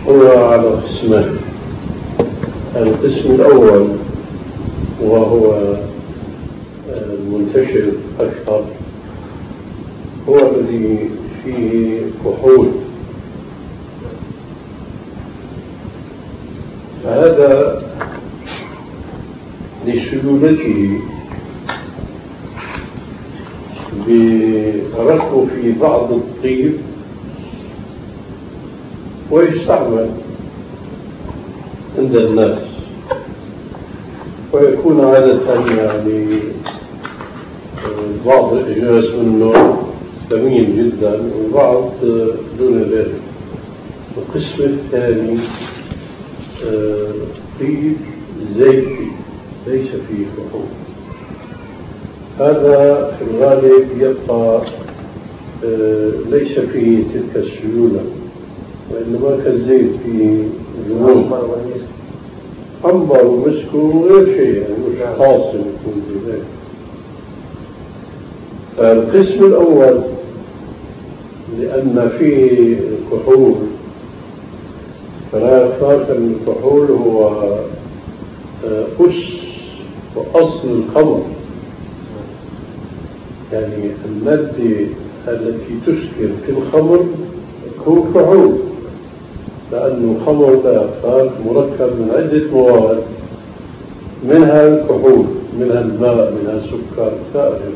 هو على قسمين. القسم الأول وهو المنتشر أكثر هو الذي فيه كحول، فهذا لسيولته بركه في بعض الطيب ويستعمل عند الناس، ويكون عادة يعني بعض الإجراس منه ثمين جدا وبعض دون ذلك. القسم الثاني طيب زيتي ليس فيه كحول، هذا في الغالب يبقى ليس فيه تلك السيولة، وإنما كالزيت فيه جنون عنبر ومسك وغير شيء، يعني مش خاص يكون في ذلك. فالقسم الأول لأن فيه الكحول، فلا يخفاك أن الكحول هو أس وأصل الخمر، يعني المادة التي تسكر في الخمر هو كحول، لأن الخمر لا يخفاك مركب من عدة مواد، منها الكحول، منها الماء، منها السكر سائر.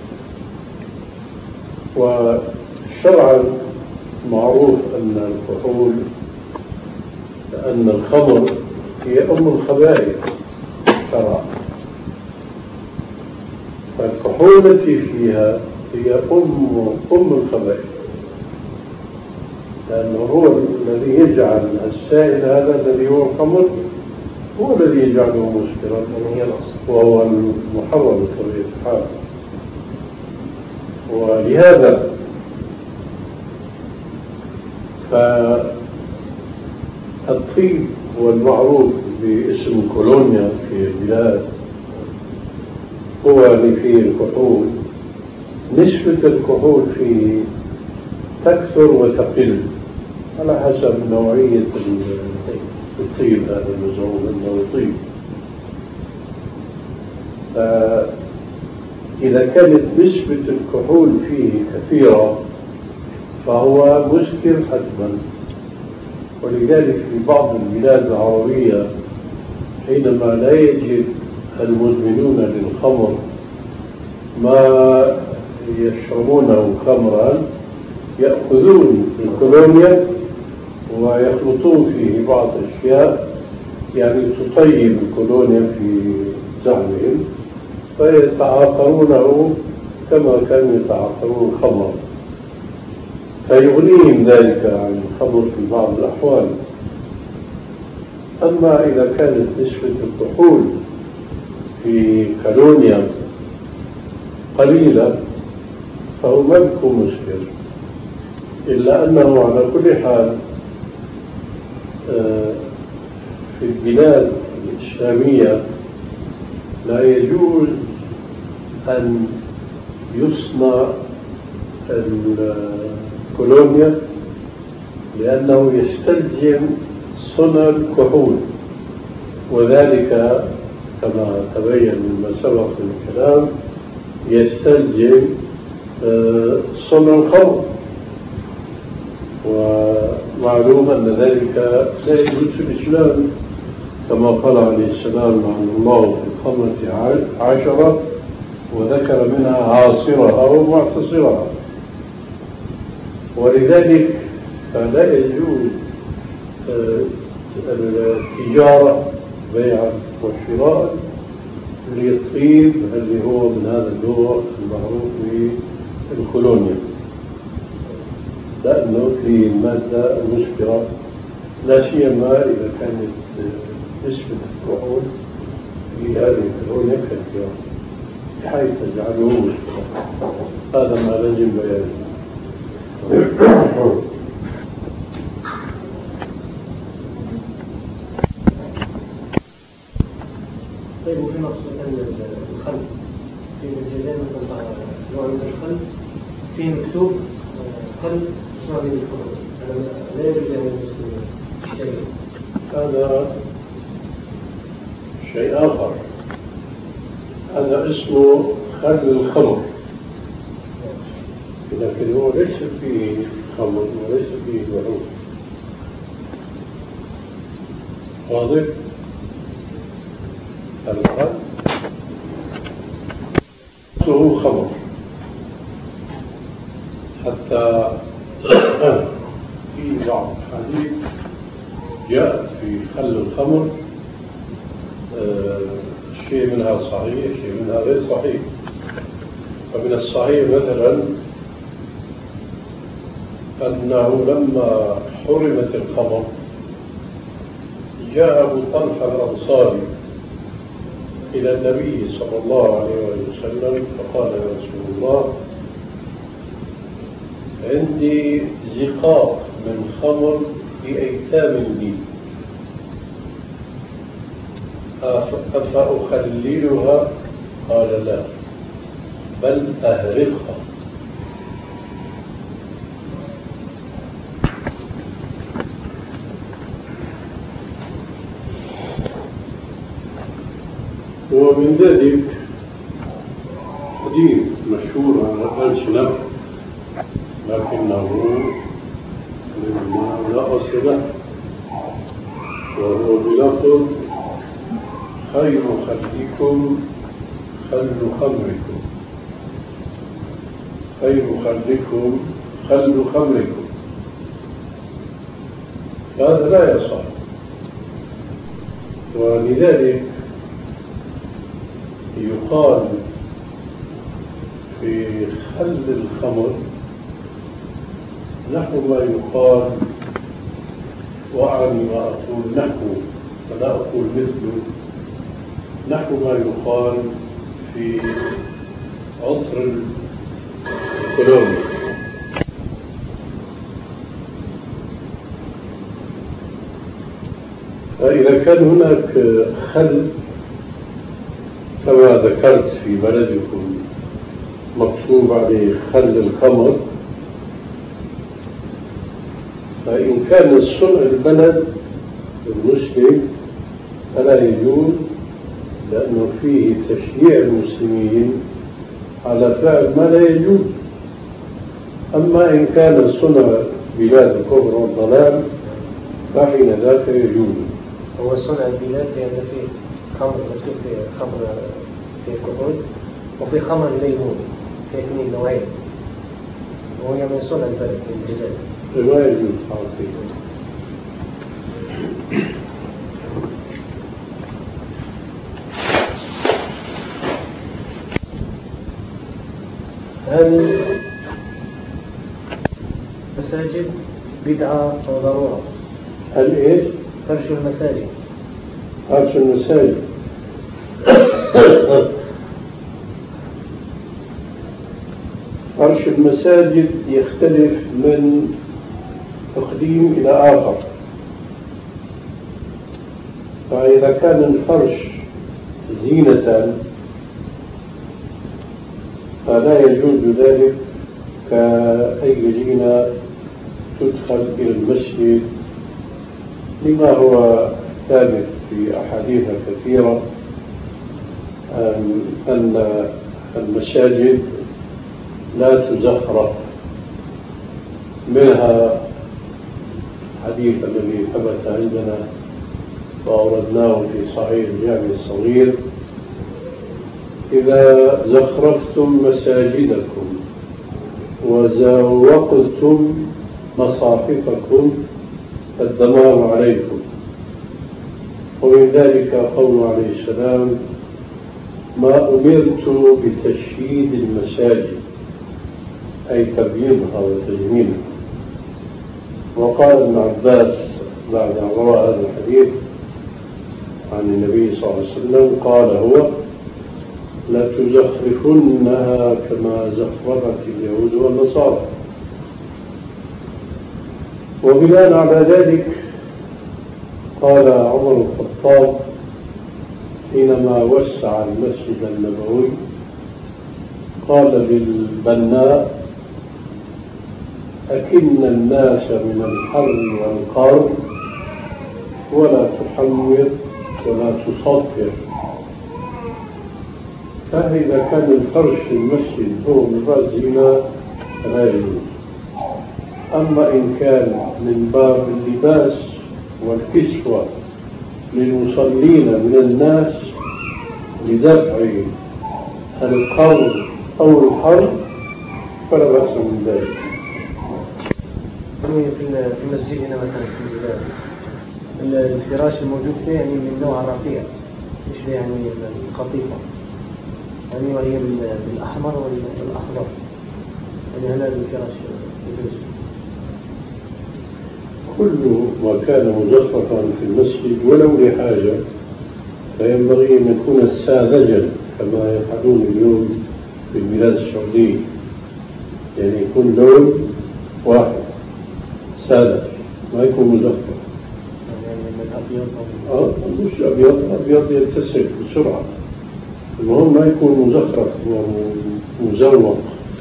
وشرعا معروف أن الكحول، لأن الخمر هي أم الخبائث شرعا، فالكحول التي فيها هي أم الخبائث، لأنه هو الذي يجعل السائل هذا الذي هو الخمر هو الذي يجعله مسكرا، وهو المحرم بطبيعة الحال. ولهذا فالطيب هو المعروف باسم كولونيا في البلاد، هو اللي فيه الكحول. نسبة الكحول فيه تكثر وتقل على حسب نوعية الطيب هذا المزعوم أنه طيب. إذا كانت نسبة الكحول فيه كثيرة فهو مسكر حتما. ولذلك في بعض البلاد العربية حينما لا يجد المدمنون للخمر ما يشربونه خمرا يأخذون الكولونيا ويخلطون فيه بعض الأشياء، يعني تطيب الكولونيا في زعمهم، فيتعاطرونه كما كانوا يتعاطرون الخمر، فيغنيهم ذلك عن الخمر في بعض الأحوال. أما إذا كانت نسبة الكحول في كولونيا قليلة فهو ما يكون مسكر، إلا أنه على كل حال في البلاد الإسلامية لا يجوز أن يصنع الكولونيا لأنه يستلزم صنع الكحول، وذلك كما تبين مما سبق من الكلام يستلزم صنع الخمر، ومعلوم أن ذلك لا يجوز في الإسلام، كما قال عليه السلام لعن الله في الخمرة 10 وذكر منها عاصرها ومعتصرها. ولذلك فلا يجوز التجارة بيع والشراء للطيب الذي هو من هذا النوع المعروف بالكولونيا، لأنه فيه المادة المسكرة، لا سيما إذا كانت نسبة الكحول في هذه الكولونيا كثيرة بحيث تجعله مسكرا. هذا ما لازم بيانه. طيب، وفي مقصود الخل في الجزائر نوع من الخل فيه مكتوب خل صنع به الخمر، لا يجوز أن المسلمين الجيد. هذا شيء آخر، هذا اسمه خل الخمر، لكن هو ليس فيه خمر وليس فيه بحوث. واضح؟ الخل هو خمر، حتى في بعض الحديث جاء في خل الخمر شيء منها صحيح شيء منها غير صحيح. فمن الصحيح مثلا أنه لما حرمت الخمر جاء أبو طلحة الأنصاري إلى النبي صلى الله عليه وسلم فقال: يا رسول الله، عندي زقاق من خمر لأيتام لي، أفأخللها؟ قال: لا، بل أهرقها. ومن ذلك حديث مشهور على الألسنة لكنه لا أصل له، وهو بلفظ: خير خلكم خل خمركم، خير خلكم خل خمركم. هذا لا يصح، ولذلك يقال في خل الخمر نحو ما يقال، وأعني ما أقول نحو ولا أقول مثله، نحو ما يقال في عطر الكولون. فإذا كان هناك خل كما ذكرت في بلدكم مكتوب عليه خل الخمر، فإن كان صنع البلد المسلم فلا يجوز، لأنه فيه تشجيع المسلمين على فعل ما لا يجوز. أما إن كان صنع بلاد الكفر والضلال فحين ذاك يجوز. هو صنع البلاد لأن فيه خمر، في خمر في كحول وفي خمر ليمون، في اثنين نوعين، وهي من صنع البلد في الجزائر. لا يجوز حقيقة. هذه مساجد بدعة وضرورة. هل إيش؟ فرش المساجد. فرش المساجد. فرش المساجد يختلف من تقديم إلى آخر، فإذا كان الفرش زينة فلا يجوز ذلك كأي زينة تدخل إلى المسجد، لما هو ثابت في أحاديث كثيرة أن المساجد لا تزخرف، منها حديث الذي ثبت عندنا وأوردناه في صحيح الجامع الصغير: إذا زخرفتم مساجدكم وزوقتم مصاحفكم فالدمار عليكم. ومن ذلك قوله عليه السلام: ما أمرت بتشييد المساجد، أي تبييضها وتجميلها. وقال ابن عباس بعد أن روى هذا الحديث عن النبي صلى الله عليه وسلم قال هو: لتزخرفنها كما زخرفت اليهود والنصارى. وبناء على ذلك قال عمر الخطاب حينما وسع المسجد النبوي، قال للبناء: أكن الناس من الحر والقر ولا تحمر ولا تصفر. فإذا كان الفرش في المسجد هو من زينة لا يجوز. أما إن كان من باب اللباس والكسوة للمصلين من الناس لدفع القول أو الحرب فلا بأس من ذلك. في مسجدنا مثلا في الجزائر الفراش الموجود فيه يعني من نوع رفيع يشبه يعني القطيفة يعني وهي بالأحمر والأخضر يعني هذا الفراش يجوز. كل ما كان مزخرفا في المسجد ولو لحاجة فينبغي أن يكون ساذجا كما يفعلون اليوم في البلاد السعودية، يعني يكون لون واحد ساذج ما يكون مزخرف. مش أبيض يتسق بسرعة، المهم ما يكون مزخرف ومزوق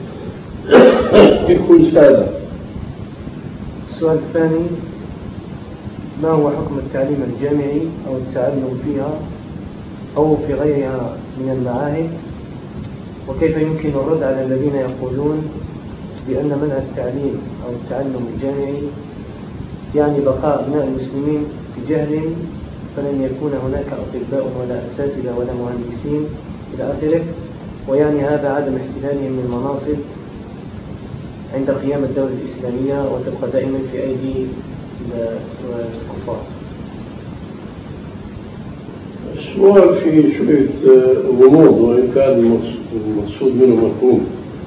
يكون سادة. السؤال الثاني: ما هو حكم التعليم الجامعي أو التعلم فيها أو في غيرها من المعاهد، وكيف يمكن الرد على الذين يقولون بأن منع التعليم أو التعلم الجامعي يعني بقاء أبناء المسلمين في جهل فلن يكون هناك أطباء ولا أساتذة ولا مهندسين إلى آخره، ويعني هذا عدم احتلالهم من المناصب عند قيام الدولة الإسلامية وتبقى دائما في أيدي الكفار. السؤال فيه شوية غموض وإن كان المقصود منه مفهوم.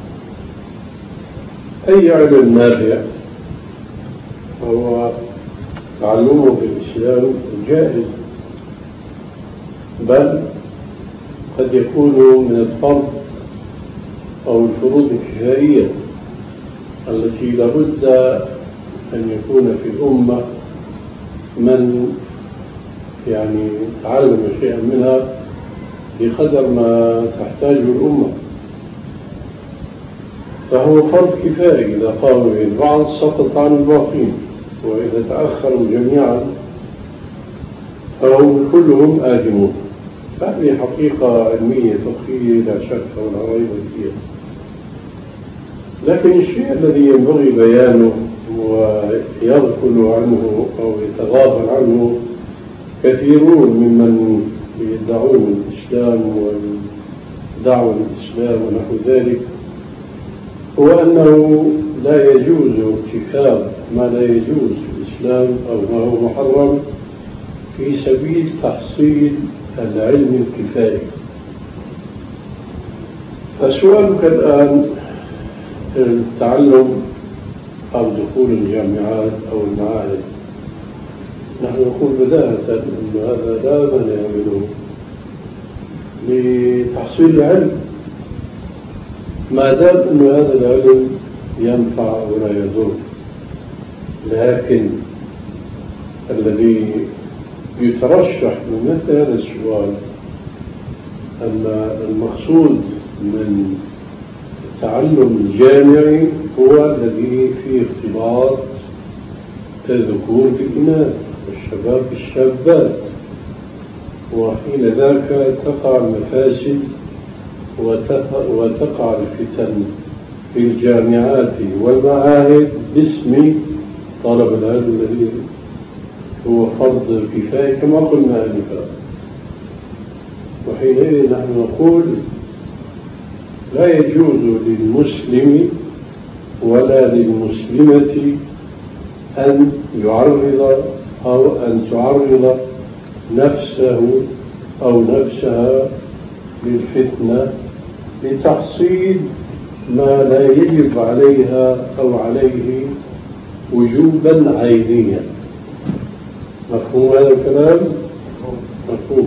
أي علم نافع هو تعلمه في الإسلام جائز، بل قد يكون من الفرض أو الفروض الكفائية التي لابد أن يكون في الأمة من يعني تعلم شيئا منها بقدر ما تحتاجه الأمة، فهو فرض كفاية. إذا قاموا به البعض سقط عن الباقين، وإذا تأخروا جميعا فهم كلهم آثمون. هذه حقيقة علمية فقهية لا شك ولا ريب فيها. لكن الشيء الذي ينبغي بيانه ويغفل عنه أو يتغافل عنه كثيرون ممن يدعون الإسلام والدعوة للإسلام ونحو ذلك، هو أنه لا يجوز ارتكاب ما لا يجوز في الإسلام أو ما هو محرم في سبيل تحصيل العلم الكفائي. فسؤالك الآن التعلم أو دخول الجامعات أو المعاهد، نحن نقول بداهة أن هذا لا مانع منه لتحصيل العلم ما دام أن هذا العلم ينفع ولا يضر. لكن الذي يترشح من مثل هذا السؤال أن المقصود من التعلم الجامعي هو الذي فيه اختلاط الذكور بالإناث والشباب بالشابات، وحين ذاك تقع المفاسد وتقع الفتن في الجامعات والمعاهد باسم طلب العلم الذي هو فرض كفاية كما قلنا آنفا. وحينئذ نحن نقول لا يجوز للمسلم ولا للمسلمة أن يعرض أو أن تعرض نفسه أو نفسها للفتنة لتحصيل ما لا يجب عليها أو عليه وجوبا عينيا. مفهوم هذا الكلام؟ مفهوم.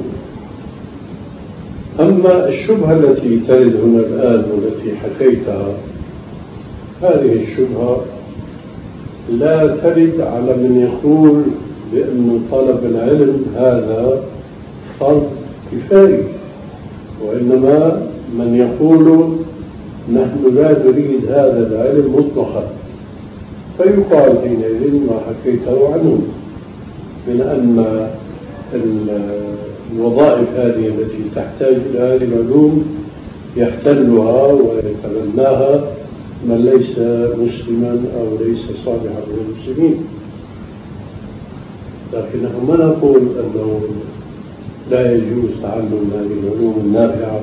أما الشبهة التي ترد هنا الآن والتي حكيتها، هذه الشبهة لا ترد على من يقول بأن طلب العلم هذا فرض كفاية، وإنما من يقول نحن لا نريد هذا العلم مطلقا، فيقال حينئذ ما حكيته عنه. من أن الوظائف هذه التي تحتاج إلى هذه العلوم يحتلها ويتبناها من ليس مسلما أو ليس صالحا للمسلمين. لكن نحن ما نقول أنه لا يجوز تعلم هذه العلوم النافعة،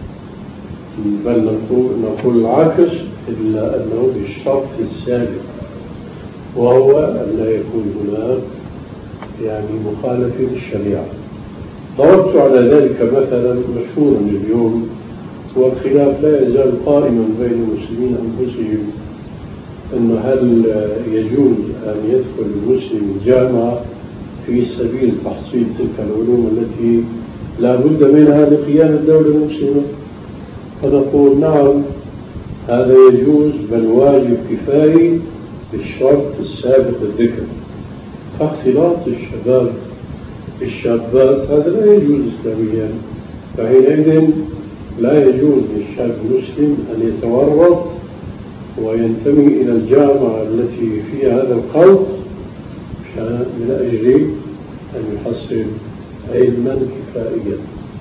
بل نقول العكس، إلا أنه بالشرط السابق، وهو أن لا يكون هناك مخالفة للشريعة. ضربت على ذلك مثلا مشهورا اليوم، والخلاف لا يزال قائما بين المسلمين أنفسهم، أنه هل يجوز أن يدخل المسلم الجامعة في سبيل تحصيل تلك العلوم التي لا بد منها لقيام الدولة المسلمة؟ فنقول نعم، هذا يجوز، بل واجب كفاية بالشرط السابق الذكر. فاختلاط الشباب بالشابات هذا لا يجوز إسلاميا، فحينئذ لا يجوز للشاب المسلم أن يتورط وينتمي إلى الجامعة التي فيها هذا الخلط من أجل أن يحصل علما كفائيا.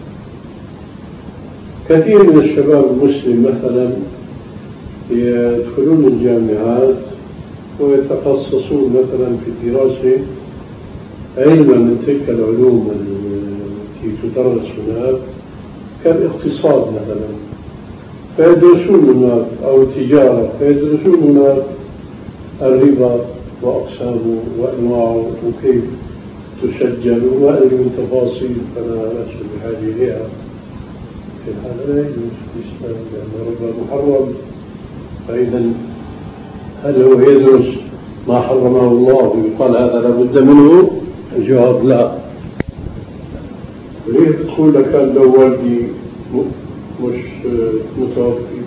كثير من الشباب المسلم مثلا يدخلون الجامعات ويتخصصون مثلا في الدراسة علما من تلك العلوم التي تدرس هناك كالاقتصاد مثلا، فيدرسون هناك، أو التجارة فيدرسون هناك الربا وأقسامه وأنواعه وكيف تسجل وما أدري من تفاصيل، فأنا لست بحاجة إليها. هذا لا يجوز في الإسلام لأن الربا محرم. فإذا هل هو يدرس ما حرمه الله ويقال هذا لابد منه؟ الجواب لا. ليه تقول لك كان لو والدي مش متوفي؟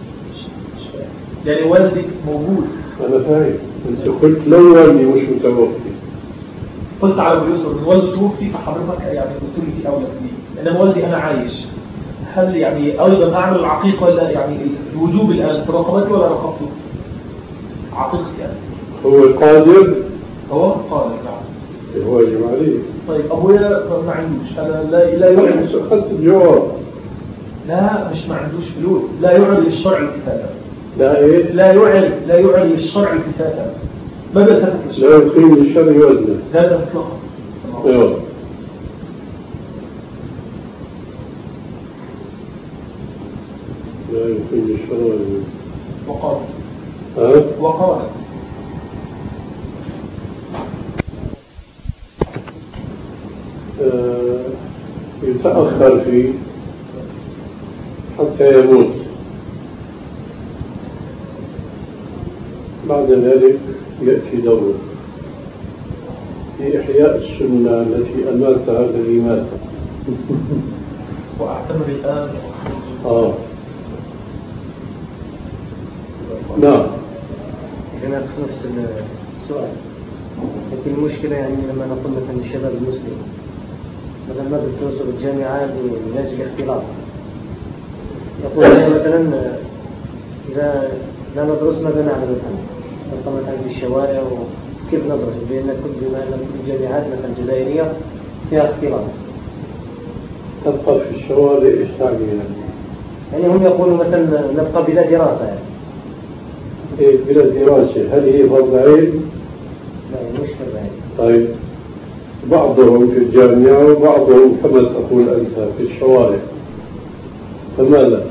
يعني والدك موجود. أنا فاهم، أنت قلت لو والدي مش متوفي. قلت على أبو يوسف إن والدي توفي، فحضرتك قلت لي في أولى فيه، إنما والدي أنا عايش، هل أيضا أعمل العقيقة ولا الوجوب الآن في رقبتي ولا رقبته؟ عقيقتي هو قادر؟ هو قادر نعم. هو يجب عليه. طيب أبويا ما عندوش، أنا لا يعلم. أخذت الجواب. لا مش ما عندوش فلوس، لا يعلم للشرع الكتابة. لا إيه؟ لا يعلم للشرع الكتابة. ما بيتفق للشرع. لا يقيم للشرع وزنه. لا إطلاقا. أيوه. لا يقيم للشرع وزنه. وقال يتأخر فيه حتى يموت، بعد ذلك يأتي دوره في إحياء السنة التي أماتها الذي مات. وأعتمد الآن. نعم. أنا أقصد نفس السؤال، لكن المشكلة لما نقول مثلا الشباب المسلم مثلا ما بتوصل الجامعات من أجل اختلاط، يقول مثلا إذا لا ندرس ماذا نعمل مثلا؟ نبقى مثلا في الشوارع، وكيف ندرس؟ بما أن كل الجامعات مثلا الجزائرية فيها اختلاط. تبقى في الشوارع إيش تعني يعني هم يقولوا مثلا نبقى بلا دراسة إيه بلا دراسة؟ هل هي فرض عين؟ لا مش فرض عين. طيب بعضهم في الجامعة وبعضهم كما تقول أنت في الشوارع، فماذا؟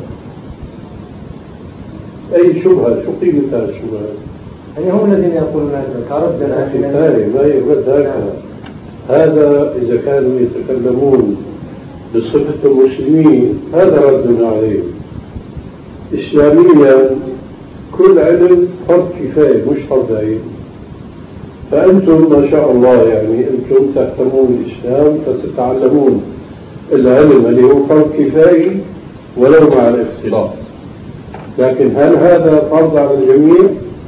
أي شبهة؟ شو قيمة هذه الشبهة؟ يعني هم الذين يقولون هذا كرد أخي ثاني ما يرد هكذا. هذا إذا كانوا يتكلمون بصفة المسلمين هذا ردنا عليه. إسلاميا كل علم فرض كفاية مش فرض عين. فأنتم ما شاء الله أنتم تهتمون الإسلام فتتعلمون العلم اللي هو فرض كفاية ولو مع الاختلاط، لكن هل هذا فرض على الجميع؟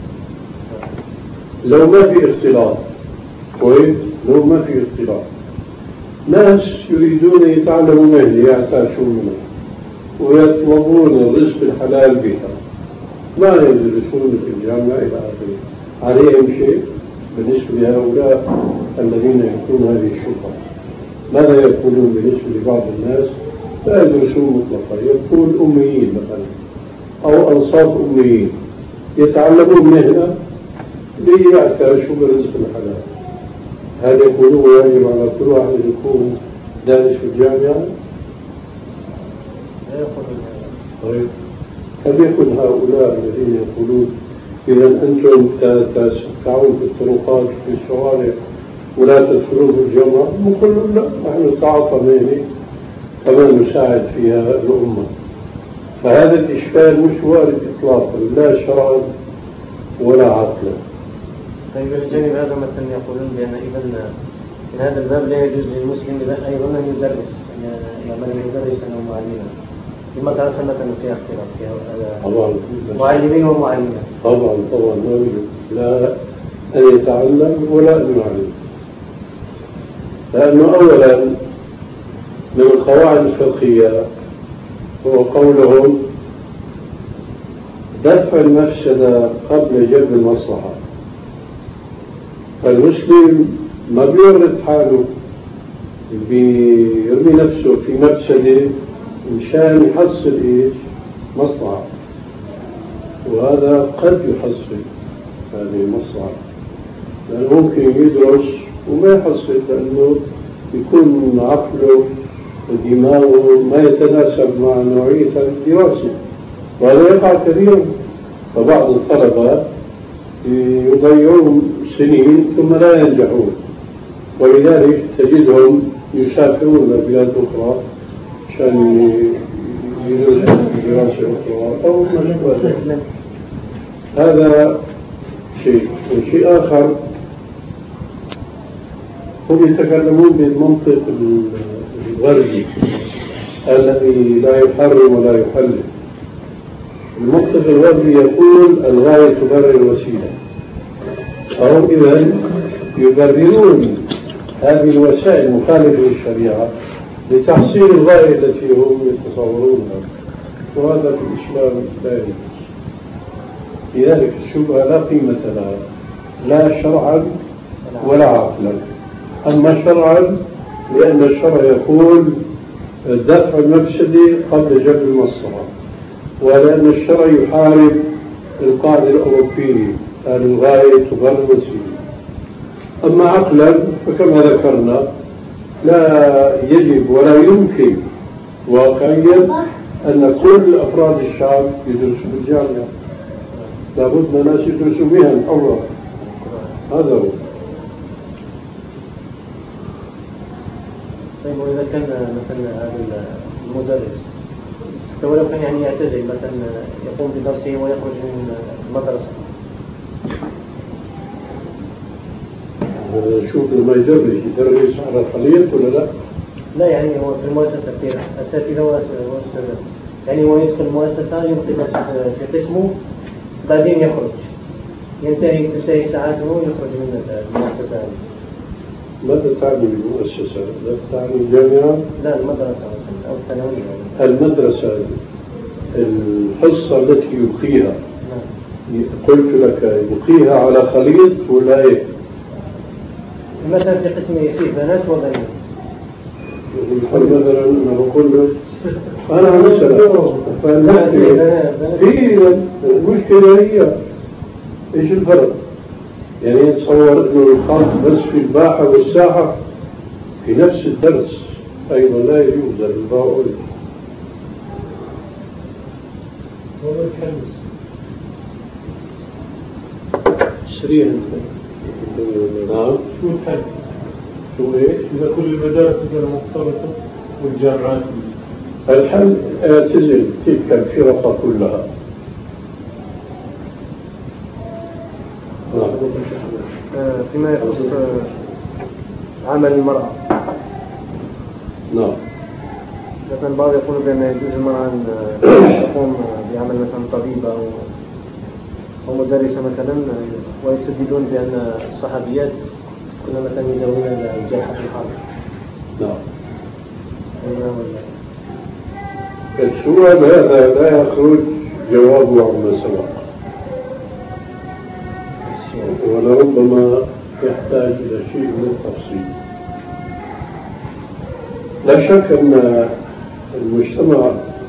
لو ما في اختلاط كويس، لو ما في اختلاط ناس يريدون يتعلموا مهنة يعتاشون منها ويطلبون الرزق الحلال بها، ما يدرسون في الجامعة إلى آخره، عليهم شيء؟ بالنسبة لهؤلاء الذين يكون هذه الشبهة. ماذا يقولون بالنسبة لبعض الناس لا يدرسون مطلقا، يكون أميين مثلا أو أنصاف أميين يتعلمون مهنة ليعتاشوا برزق الحلال، هل يقولون يجب على كل واحد يكون دارس في الجامعة؟ لا يقولون. طيب هل يكون هؤلاء الذين يقولون إذا أنتم تسعون في الطرقات في الشوارع ولا تدخلون في الجامعة؟ نقول لا، نحن نتعاطى مهنة كمان نساعد فيها الأمة. فهذا الإشكال مش وارد إطلاقا، لا شرعا ولا عقلا. طيب الجانب هذا مثلا يقولون بأن إذا من هذا الباب لا يجوز للمسلم أيضا أن يدرس، يعمل مدرسا أو معلما. المدرسة مثلا فيها اختلاف فيها معلمين ومعلمات. طبعا ما يوجد لا أن يتعلم ولا أن يعلم، لأنه أولا من القواعد الفقهية هو قولهم دفع المفسدة قبل جلب المصلحة. فالمسلم ما بيورد حاله بيرمي نفسه في مفسدة مشان يحصل إيش؟ مصلحة، وهذا قد يحصل هذه المصلحة، لأنه ممكن يدرس وما يحصل لأنه يكون عقله ودماغه ما يتناسب مع نوعية الدراسة، وهذا يقع كثيرا. فبعض الطلبة يضيعون سنين ثم لا ينجحون، ولذلك تجدهم يسافرون لبلاد أخرى عشان يدرسوا دراسة أخرى أو ما شابه ذلك. هذا شيء. وشيء آخر هم يتكلمون بالمنطق الغربي الذي لا يحرم ولا يحلل. المنطق الغربي يقول الغاية تبرر الوسيلة، أو إذا يبررون هذه الوسائل المخالفة للشريعة لتحصيل الغاية التي هم يتصورونها، وهذا في الإسلام لا يجوز. لذلك الشبهة لا قيمة لها لا شرعا ولا عقلا. أما شرعا لأن الشرع يقول دفع المفسدة قبل جلب المصلحة، ولأن الشرع يحارب القاعدة الأوروبية الغاية تبرر الوسيلة. أما عقلا فكما ذكرنا لا يجب ولا يمكن واقعيا أن كل أفراد الشعب يدرسوا بالجامعة، لابد من الناس يدرسوا مهن حرة. هذا هو. طيب وإذا كان مثلا هذا المدرس ولو كان يعني يعتزل مثلا يقوم بدرسه ويخرج من المدرسة، شوف لما يدرس على خليط ولا لا؟ لا يعني هو في المؤسسة في أساتذة وأستاذ، يعني هو يدخل المؤسسة يمضي في قسمه بعدين يخرج، تنتهي ساعاته ويخرج من المؤسسة. ماذا تعني المؤسسة؟ لا تعني الجامعة؟ لا المدرسة أو الثانوية. المدرسة الحصة التي يلقيها قلت لك يلقيها على خليط ولا إيه؟ مثلا في قسم فيه بنات وبنات. مثلا أنا بقول له أنا مثلا في المشكلة هي إيش الفرق؟ يعني يتصور إنه الخلط بس في الباحة والساحة في نفس الدرس أيضا لا يجوز الباء. سريع. نعم. شو الحل؟ شو إيه؟ إذا كل المدارس غير مختلطة والجامعات الحل اعتزل تلك الفرق كلها. فيما يخص عمل المرأة. نعم. مثلا البعض يقول بأن يجوز المرأة أن تقوم بعمل مثلا طبيبة أو مدرسة مثلا، ويستدلون بأن الصحابيات كنا مثلا يداوون الجرحى في الحرب. نعم. السؤال هذا لا يخرج جوابه عما سبق، ولربما يحتاج إلى شيء من التفصيل. لا شك أن المجتمع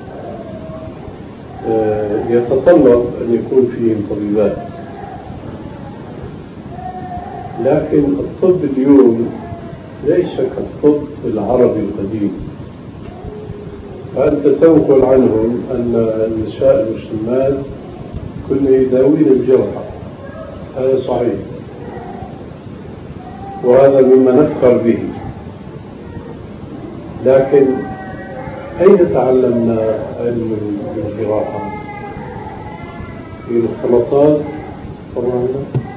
يتطلب أن يكون فيه طبيبات، لكن الطب اليوم ليس كالطب العربي القديم. فأنت تنقل عنهم أن النساء المسلمات كن يداوين الجرحى، هذا صحيح، وهذا مما نفخر به، لكن أين تعلمنا علم الجراحة؟ في المختلطات طبعا.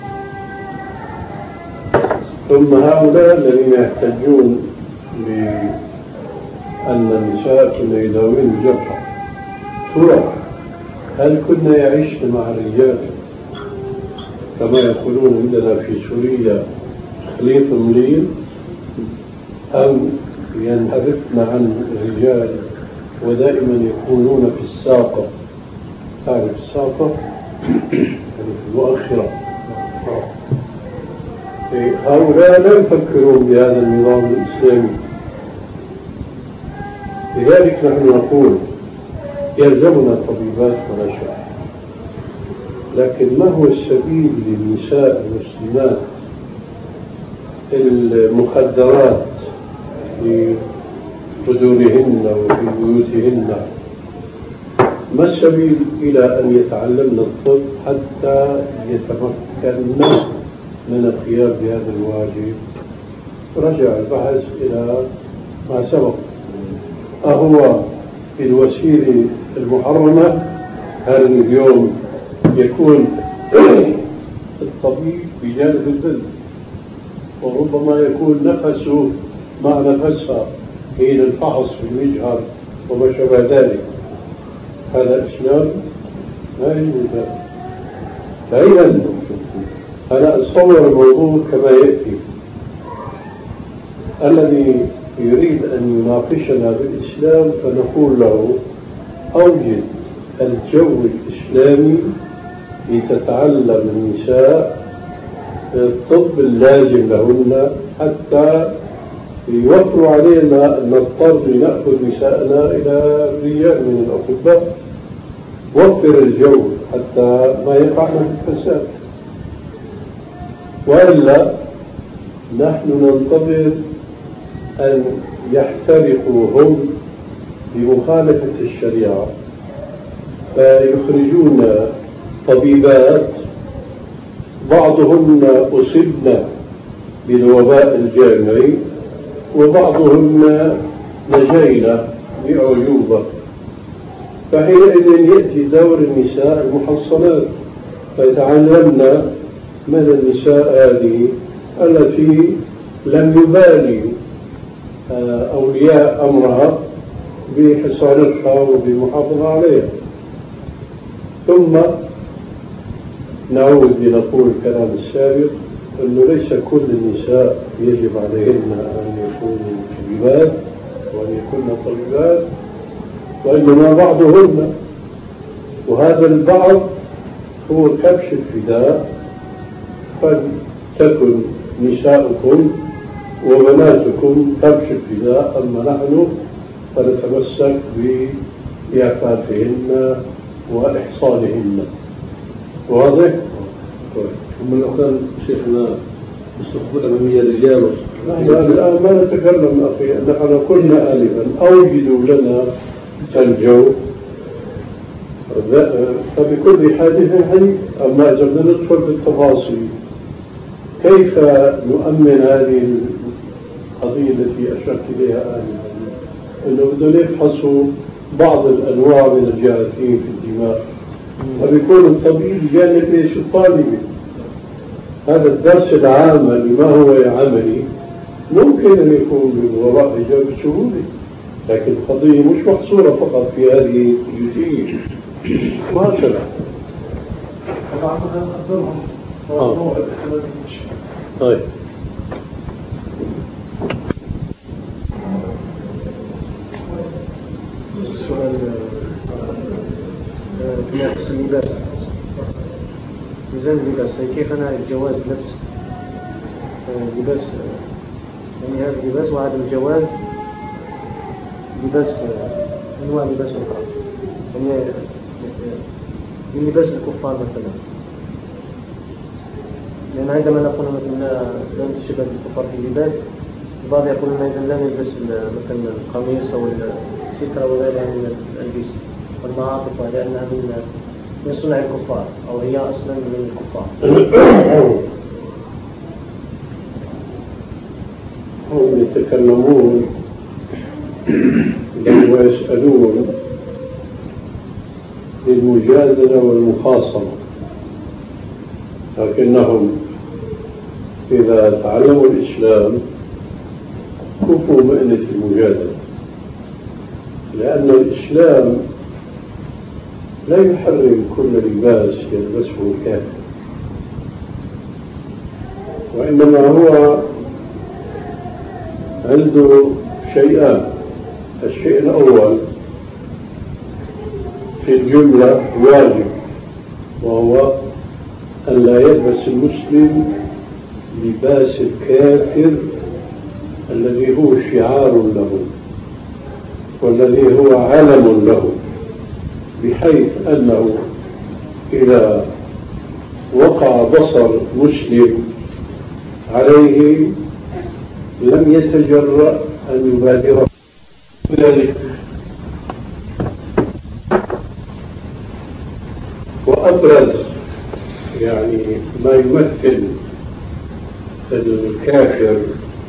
ثم هؤلاء الذين يحتجون بأن النساء كن يداوين الجرحى، ترى هل كنا يعيشن مع الرجال كما يقولون عندنا في سوريا خليط مليل، أم ينحرفن عن الرجال ودائما يكونون في الساقة؟ تعرف الساقة؟ يعني في المؤخرة. هؤلاء لا يفكرون بهذا النظام الإسلامي. لذلك نحن نقول يلزمنا طبيبات ولا شك، لكن ما هو السبيل للنساء المسلمات المخدرات في صدورهن وفي بيوتهن؟ ما السبيل إلى أن يتعلمن الطب حتى يتمكن من القيام بهذا الواجب؟ رجع البحث إلى ما سبق، أهو الوسيلة المحرمة؟ هل اليوم يكون الطبيب بجانب البنت وربما يكون نفسه مع نفسها حين الفحص في المجهر وما شابه ذلك؟ هذا إسلام؟ لا يوجد ذلك. فإذا أنا أتصور الموضوع كما يأتي. الذي يريد أن يناقشنا بالإسلام فنقول له أوجد الجو الإسلامي لتتعلم النساء الطب اللازم لهن حتى يوفروا علينا أن نضطر لنأخذ نساءنا إلى رجال من الأطباء. وفر الجو حتى ما يقعنا في الفساد، وإلا نحن ننتظر أن يحترقوا هم بمخالفة الشريعة فيخرجون طبيبات بعضهن أصبن بالوباء الجامعي وبعضهن نجينا بأعجوبة، فحينئذ يأتي دور النساء المحصنات فيتعلمن من النساء هذه التي لم يبالي أولياء أمرها بحصانتها وبمحافظة عليها. ثم نعود لنقول الكلام السابق أنه ليس كل النساء يجب عليهن أن يكونوا طبيبات وأن يكون طبيبات، وإنما بعضهن، وهذا البعض هو كبش الفداء. فلتكن نساؤكم وبناتكم كبش الفداء، أما نحن فنتمسك بإعفافهن وإحصانهن. واضح؟ ثم الأخوان شيخنا الصفوف الأمامية الرجال. الآن ما نتكلم أخي، نحن قلنا آلفا أوجدوا لنا الجو، فبكل حادث حديث. أما إذا بدنا ندخل بالتفاصيل كيف نؤمن هذه القضية التي أشرت إليها آنفا، أنه بدنا يفحصوا بعض الأنواع من الجراثيم في الدماغ، فبيكون الطبيب جانب ايش؟ الطالب. هذا الدرس العام اللي ما هو عملي ممكن أن يكون بوراء حجاب بسهولة، لكن القضية مش محصورة فقط في هذه الجزئية وهكذا. طبعا نقدرهم. طيب السؤال في نفس اللباس، ميزان اللباس كيف أنا الجواز نفسه لباس يعني هذا اللباس وعدم جواز لباس أنواع لباس أخرى يعني من لباس الكفار مثلا، لأن عندما نقول مثلا لا نتشبه بالكفار في لباس، البعض يقولون إذا لا نلبس مثلا القميص أو السترة وغيرها من الألبسة والمعاطف لأنها من صنع الكفار أو هي أصلا من الكفار. هم يتكلمون ويسألون للمجادلة والمخاصمة، لكنهم إذا تعلموا الإسلام كفوا مئنة المجادلة، لأن الإسلام لا يحرم كل لباس يلبسه الكافر، وإنما هو عنده شيئان. الشيء الأول في الجملة واجب، وهو أن لا يلبس المسلم لباس الكافر الذي هو شعار له والذي هو علم له، بحيث أنه إذا وقع بصر مسلم عليه لم يتجرأ أن يبادر ذلك. وأبرز يعني ما يمثل الكافر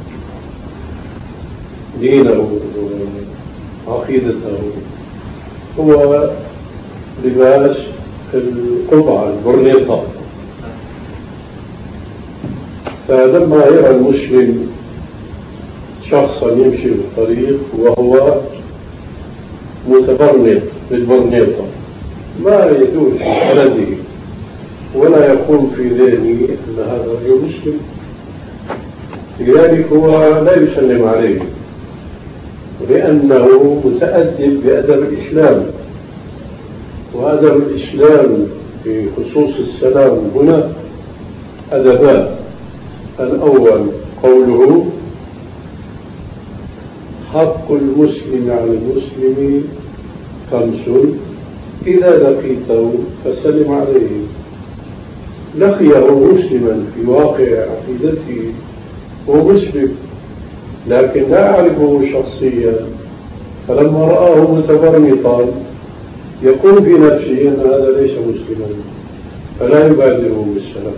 دينه وعقيدته هو لباس القبعة البرنيطة. فلما يرى المسلم شخصا يمشي في الطريق وهو متبرنط بالبرنيطة ما يدور في بلده ولا يقوم في ذهنه أن هذا رجل مسلم، لذلك هو لا يسلم عليه لأنه متأدب بأدب الإسلام. وأدب الإسلام في خصوص السلام هنا أدبان. الأول قوله حق المسلم على المسلم خمس إذا لقيته فسلم عليه. لقيه مسلما في واقع عقيدته هو مسلم، لكن لا أعرفه شخصيا، فلما رآه متبرمطا يقول في نفسه أن هذا ليس مسلما فلا يبادره بالسلام.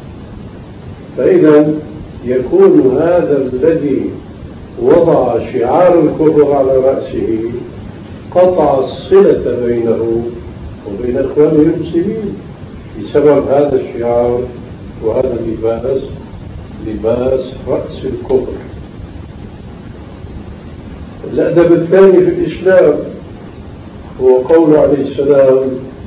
فإذا يكون هذا الذي وضع شعار الكفر على رأسه قطع الصلة بينه وبين إخوانه المسلمين بسبب هذا الشعار وهذا اللباس، لباس رأس الكفر. الأدب الثاني في الإسلام هو قول عليه السلام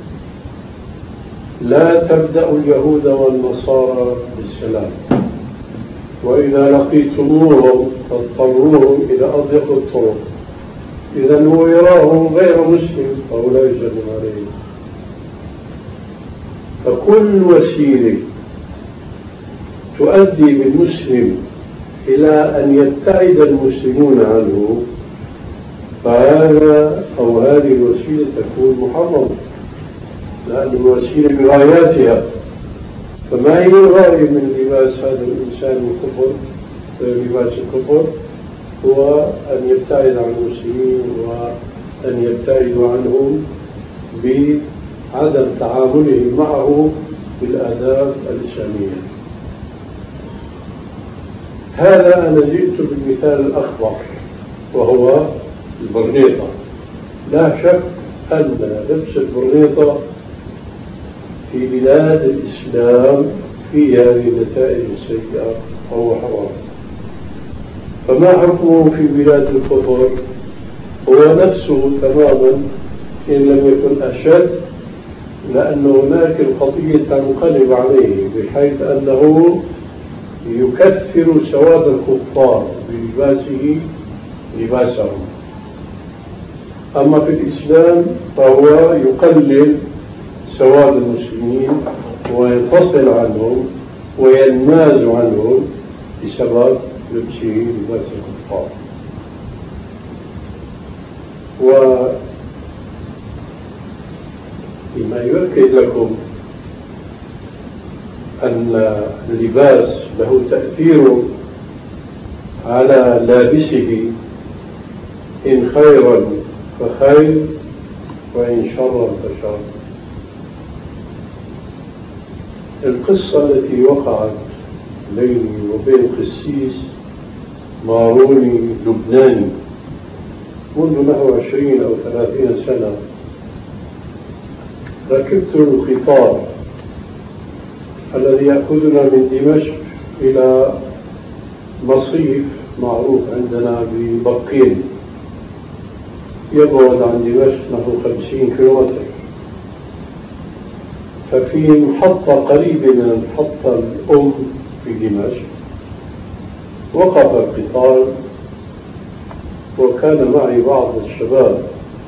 لا تبدأوا اليهود والنصارى بالسلام، وإذا لقيتموهم فاضطروهم إلى أضيق الطرق. إذا هو يراه غير مسلم فهو لا يسلم عليه. فكل وسيلة تؤدي بالمسلم إلى أن يبتعد المسلمون عنه فهذا أو هذه الوسيلة تكون محرمة، لأن الوسيلة بغاياتها. فما هي الغاية من لباس هذا الإنسان الكفر؟ لباس الكفر هو أن يبتعد عن المسلمين وأن يبتعدوا عنهم بعدم تعاملهم معه بالآداب الإسلامية. هذا أنا جئت بالمثال الأخضر وهو البرنيطة. لا شك أن لبس البرنيطة في بلاد الإسلام فيها نتائج سيئة أو حرام. فما حكمه في بلاد الكفر؟ هو نفسه تماما إن لم يكن أشد، لأن هناك القضية تنقلب عليه بحيث أنه يكثر سواد الكفار بلباسه لباسهم. أما في الإسلام فهو يقلل سواد المسلمين وينفصل عنهم وينماز عنهم بسبب لبسه لباس الكفار. ومما يؤكد لكم أن اللباس له تأثير على لابسه، إن خيرا فخير وإن شرا فشر. القصة التي وقعت بيني وبين قسيس ماروني لبناني منذ نحو 20 أو 30 سنة، ركبت القطار الذي يأخذنا من دمشق إلى مصيف معروف عندنا ببقين، يبعد عن دمشق نحو 50 كيلومتر. ففي محطة قريبة من المحطة الأم في دمشق وقف القطار، وكان معي بعض الشباب،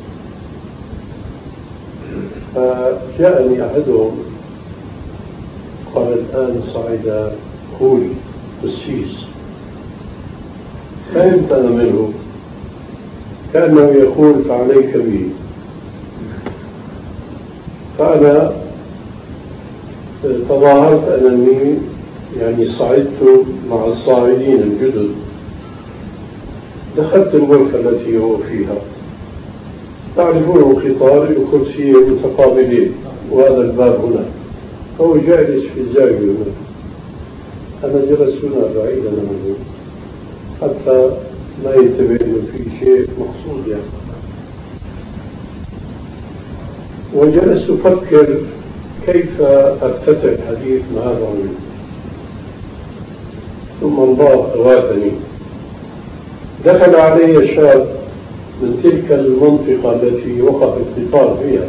فجاءني أحدهم قال: الآن صعد خوي قسيس. فهمت أنا منه كأنه يقول فعليك به. فأنا تظاهرت أنني يعني صعدت مع الصاعدين الجدد. دخلت الغرفة التي هو فيها، تعرفون القطار الكرسي متقابلين وهذا الباب هنا، هو جالس في الزاوية هنا، أنا جلست هنا بعيدا عنه حتى ما ينتبه إنه في شيء مقصود يعني. وجلست أفكر كيف أفتتح الحديث مع هذا الرجل، ثم الله أغاثني. دخل علي شاب من تلك المنطقة التي وقف القطار فيها،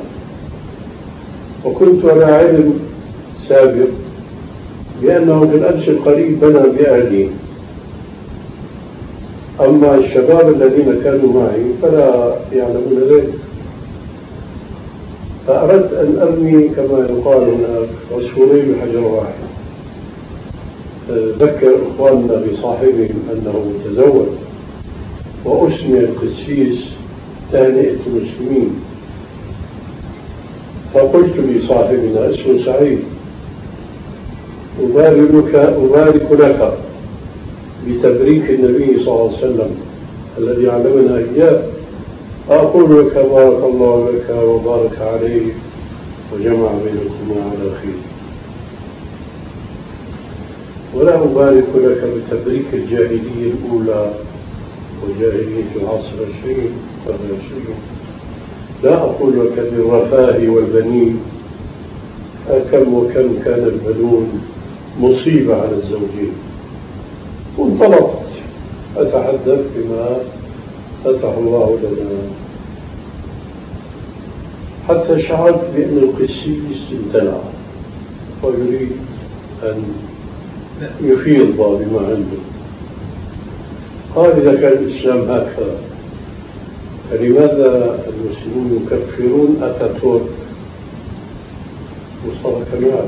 وكنت على علم سابق بأنه بالأمس القريب بنى بأهلي، أما الشباب الذين كانوا معي فلا يعلمون ذلك. فأردت أن أرمي كما يقال هناك عصفورين بحجر واحد، ذكر إخواننا بصاحبهم أنه تزوج، وأسمي القسيس تهنئة المسلمين. فقلت لصاحبنا اسمه سعيد: أبارك لك بتبريك النبي صلى الله عليه وسلم الذي علمنا إياه، أقول لك بارك الله لك وبارك عليك وجمع بينكما على خير، ولا أبارك لك بتبريك الجاهلية الأولى وجاهلية العصر الشريف والقرن العشرين، لا أقول لك بالرفاه والبنين، كم وكم كان البنون مصيبة على الزوجين. وانطلقت أتحدث بما فتح الله لنا، حتى شعرت بأن القسيس امتنع ويريد أن يفيض بما عنده. قال: إذا كان الإسلام هكذا فلماذا المسلمون يكفرون أتاتورك مصطفى كمال؟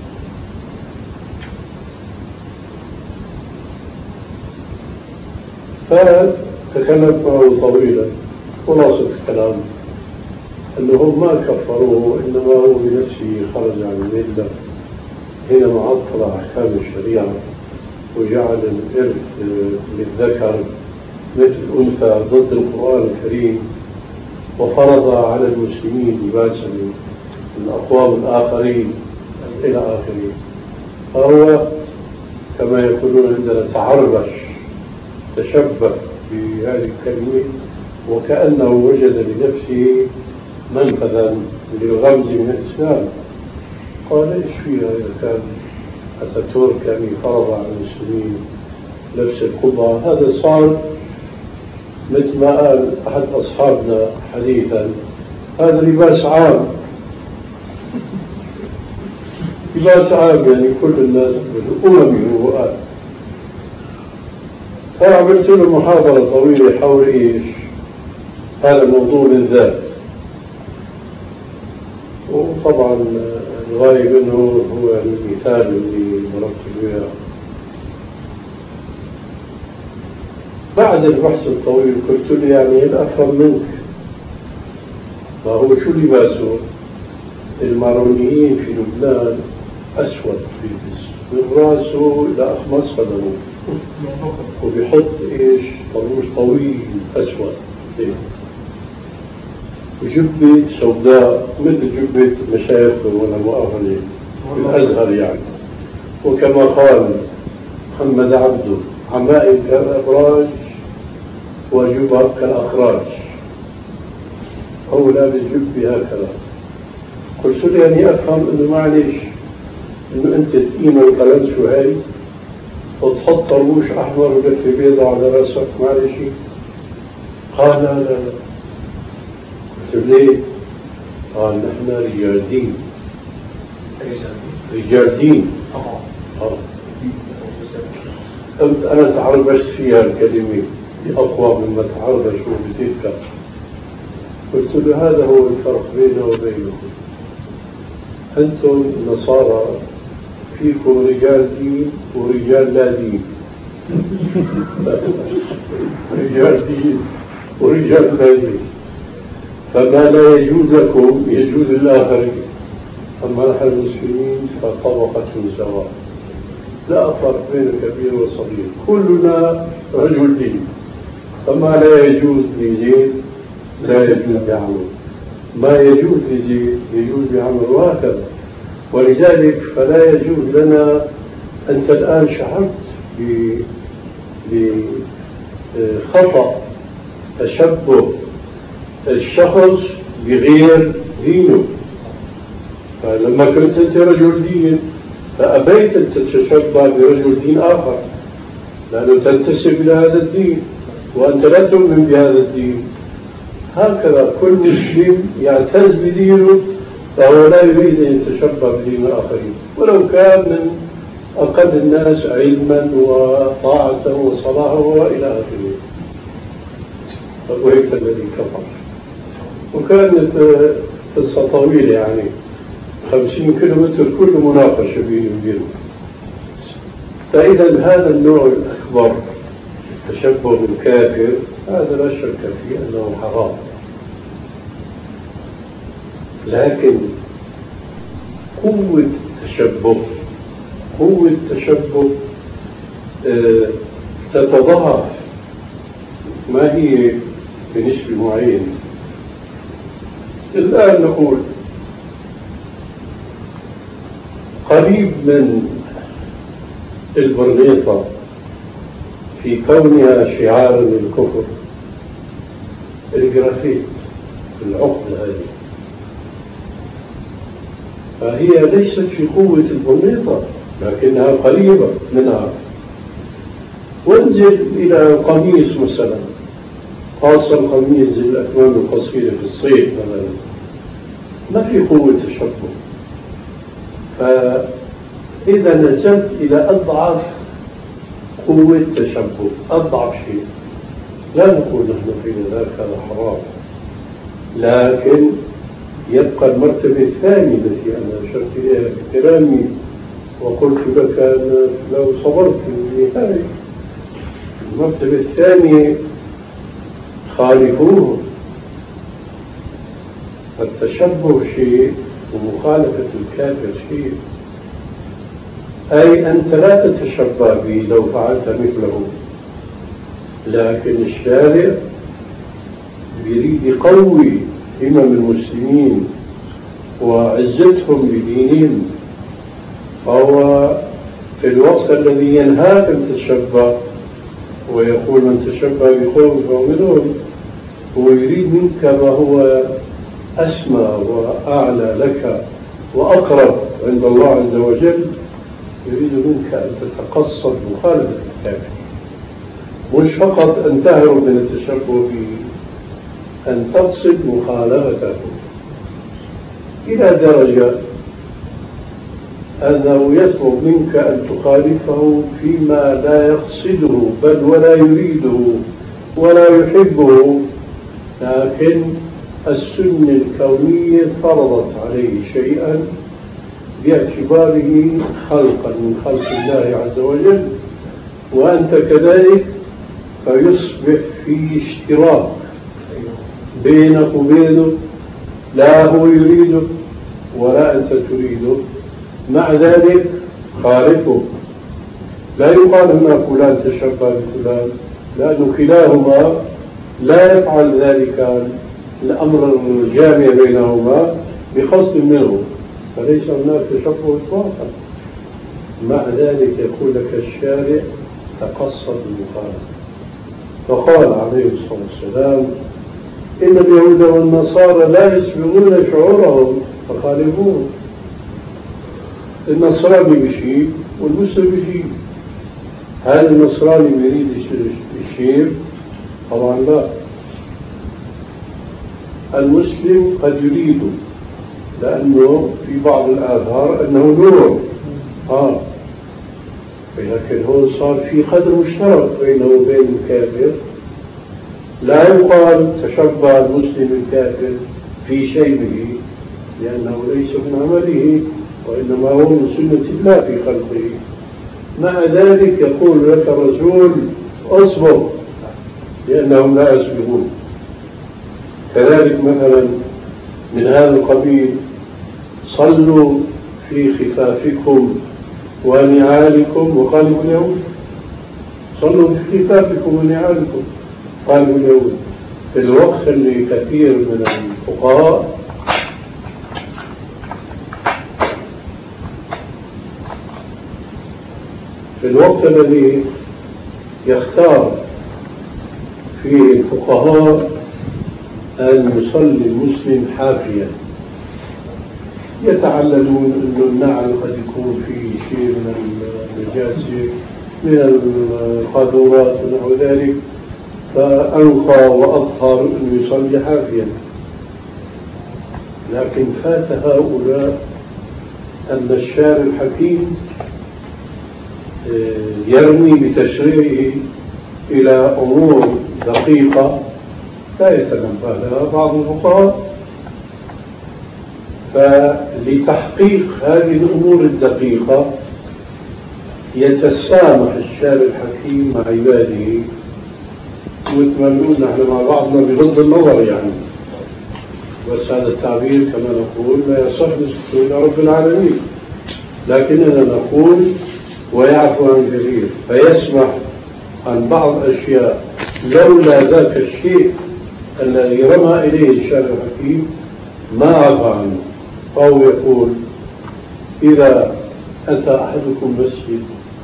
فتكلمت معه طويلا. خلاصة الكلام أنهم ما كفروه، إنما هو بنفسه خرج عن الملة حينما عطل أحكام الشريعة وجعل الإرث للذكر مثل الأنثى ضد القرآن الكريم، وفرض على المسلمين لباسا الأقوام الآخرين إلى آخره. فهو كما يقولون عندنا تعربش، تشبه بهذه الكلمة، وكأنه وجد لنفسه منفذا للغمز من الإسلام. قال: إيش فيها إذا كان أتاتورك يعني فرض على المسلمين لبس القبعة؟ هذا صار مثل ما قال أحد أصحابنا حديثا: هذا لباس عام، لباس عام يعني كل الناس الأممي هو قال. فعملت له محاضرة طويلة حول إيش هذا الموضوع بالذات، وطبعا الغاية منه هو المثال اللي ضربت له إياه. بعد البحث الطويل قلت له يعني الأفهم منك، ما هو شو لباسه؟ المارونيين في لبنان أسود بيلبس من راسه إلى أخمص قدمه، وبيحط إيش؟ طروش طويل أسود وجبة سوداء مثل جبة مشايخ ولا مؤهلة الأزهر يعني. وكما قال محمد عبده عمائم كالأبراج وجبهة كالأخراج، هو لابس جبة هكذا. قلت له يعني أفهم إنه معلش إنه أنت تقيم القلم شو هاي وتحط طربوش أحمر ولفة بيضاء على رأسك معلش؟ قال لا لا لا. قلت له ليه؟ قال نحن رجال دين. رجال دين. أنا تعربشت فيها الكلمة أقوى مما تعربشوا بتلك. قلت له هذا هو الفرق بيننا وبينكم، أنتم نصارى فيكم رجال دين ورجال لا دين. رجال دين ورجال لا دين، فما لا يجوز لكم يجوز للآخرين، أما نحن المسلمين فطبقة سواء، لا فرق بين كبير وصغير، كلنا رجل دين، فما لا يجوز لزيد لا يجوز بعمل، ما يجوز لزيد يجوز بعمل، وهكذا. ولذلك فلا يجوز لنا. أنت الآن شعرت بخطأ تشبه الشخص بغير دينه. فلما كنت أنت رجل دين فأبيت أن تتشبه برجل دين آخر لأنه تنتسب إلى هذا الدين وأنت لا تؤمن بهذا الدين. هكذا كل مسلم يعتز بدينه فهو لا يريد أن يتشبه بدين الآخرين ولو كان من أقل الناس علما وطاعة وصلاحا وإلى آخره. وهيك الذي كفر. وكانت قصة طويلة يعني 50 كيلومتر كل مناقشة بيني وبينه. فإذا هذا النوع الأكبر التشبه بالكافر هذا لا شك فيه أنه حرام، لكن قوة التشبه تتضاعف، ما هي بنسبة معينة. الآن نقول قريب من البرنيطة في كونها شعار للكفر الجرافيت، العقد هذه، فهي ليست في قوة البرنيطة لكنها قريبة منها. وانزل إلى القميص مثلا، خاصة القميص الأكمام القصيرة في الصيف مثلا، ما في قوة تشبه. فإذا نزلت إلى أضعف قوة تشبه، أضعف شيء، لا نقول نحن في ذلك هذا حرام، لكن يبقى المرتبة الثانية التي أنا أشرت إليها بكلامي وقلت لك أن لو صبرت في النهاية، المرتبة الثانية خالفوه. التشبه شيء ومخالفة الكافر شيء، أي أنت لا تتشبه به لو فعلت مثله، لكن الشارع يريد يقوي همم المسلمين وعزتهم بدينهم، فهو في الوقت الذي ينهاك أن تتشبه ويقول من تشبه بقوم فهو منهم، هو يريد منك ما هو أسمى وأعلى لك وأقرب عند الله عز وجل، يريد منك أن تتقصد مخالفة الكافر، مش فقط أن تهرب من التشبه به، أن تقصد مخالفته إلى درجة أنه يطلب منك أن تخالفه فيما لا يقصده بل ولا يريده ولا يحبه، لكن السنة الكونية فرضت عليه شيئا باعتباره خلقا من خلق الله عز وجل، وأنت كذلك فيصبح في اشتراك بينك وبينه، لا هو يريده ولا أنت تريده، مع ذلك خالفه. لا يقال هنا فلان تشبه بفلان، لأنه كلاهما لا يفعل ذلك الأمر الجامع بينهما بقصد منه، فليس هناك تشبه إطلاقا. مع ذلك يقول لك الشارع تقصد المخالفة، فقال عليه الصلاة والسلام إن اليهود والنصارى لا يسبقون شعورهم فخالفوه. النصراني بشيء والمسلم بشيء. هل النصراني يريد الشيء؟ طبعا لا. المسلم قد يريده لأنه في بعض الآثار أنه نور، لكن هو صار في قدر مشترك بينه وبين الكافر. لا يقال تشبه المسلم الكافر في شيبه لأنه ليس من عمله وإنما هو من سنة الله في خلقه. مع ذلك يقول لك الرسول اصبر لأنهم لا يسبقون. كذلك مثلا من هذا القبيل صلوا في خفافكم ونعالكم وقالوا اليهود، صلوا في خفافكم ونعالكم قالوا اليهود، في الوقت اللي كثير من الفقهاء في الوقت الذي يختار فيه الفقهاء أن يصلي المسلم حافيا، يتعللون أن النعل قد يكون فيه شيء من النجاسة من القاذورات ونحو ذلك، فأنقى وأظهر أن يصلي حافيا. لكن فات هؤلاء أن الشارع الحكيم يرمي بتشريعه إلى أمور دقيقة لا يتنبه لها بعض الفقهاء، فلتحقيق هذه الأمور الدقيقة يتسامح الشارع الحكيم مع عباده، مثل ما نقول نحن مع بعضنا بغض النظر يعني، بس هذا التعبير كما نقول لا يصح نسبته إلى رب العالمين، لكننا نقول ويعفو عن كثير، فيسمح عن بعض الأشياء لولا ذاك الشيء الذي رمى إليه الشارع الحكيم ما عفى عنه. أو يقول إذا أتى أحدكم مسجد